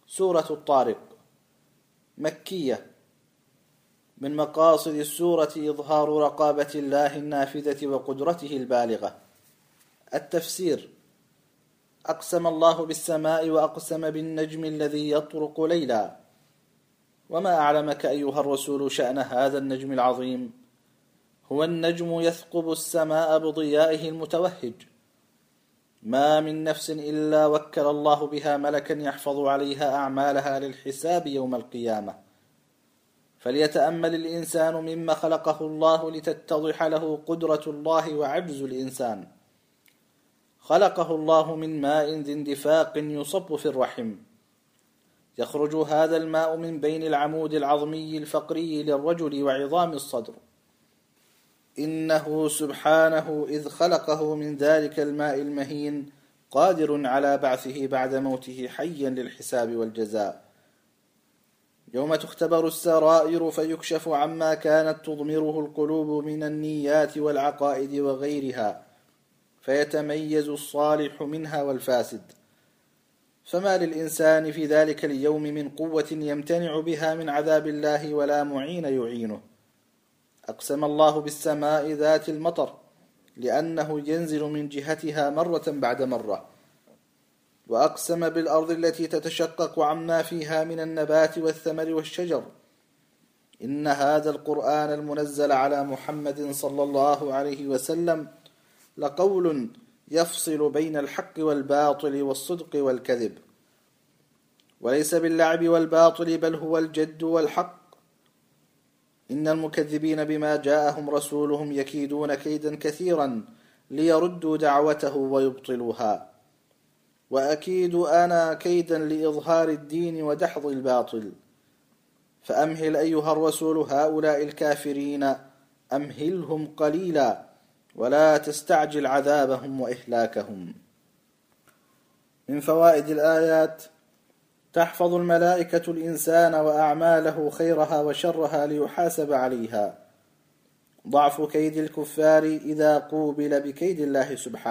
سورة الطارق مكية. من مقاصد السورة إظهار رقابة الله النافذة وقدرته البالغة. التفسير: أقسم الله بالسماء وأقسم بالنجم الذي يطرق ليلا. وما أعلمك أيها الرسول شأن هذا النجم العظيم؟ هو النجم يثقب السماء بضيائه المتوهج. ما من نفس إلا وكل الله بها ملكا يحفظ عليها أعمالها للحساب يوم القيامة. فليتأمل الإنسان مما خلقه الله لتتضح له قدرة الله وعجز الإنسان. خلقه الله من ماء ذي اندفاق يصب في الرحم. يخرج هذا الماء من بين العمود العظمي الفقري للرجل وعظام الصدر. إنه سبحانه إذ خلقه من ذلك الماء المهين قادر على بعثه بعد موته حيا للحساب والجزاء. يوم تختبر السرائر فيكشف عما كانت تضمره القلوب من النيات والعقائد وغيرها، فيتميز الصالح منها والفاسد. فما للإنسان في ذلك اليوم من قوة يمتنع بها من عذاب الله ولا معين يعينه. أقسم الله بالسماء ذات المطر لأنه ينزل من جهتها مرة بعد مرة. وأقسم بالأرض التي تتشقق عما فيها من النبات والثمر والشجر. إن هذا القرآن المنزل على محمد صلى الله عليه وسلم لقول يفصل بين الحق والباطل والصدق والكذب، وليس باللعب والباطل بل هو الجد والحق. إن المكذبين بما جاءهم رسولهم يكيدون كيدا كثيرا ليردوا دعوته ويبطلوها، وأكيد أنا كيدا لإظهار الدين ودحض الباطل. فأمهل أيها الرسول هؤلاء الكافرين، أمهلهم قليلا ولا تستعجل عذابهم وإهلاكهم. من فوائد الآيات: تحفظ الملائكة الإنسان وأعماله خيرها وشرها ليحاسب عليها. ضعف كيد الكفار إذا قوبل بكيد الله سبحانه.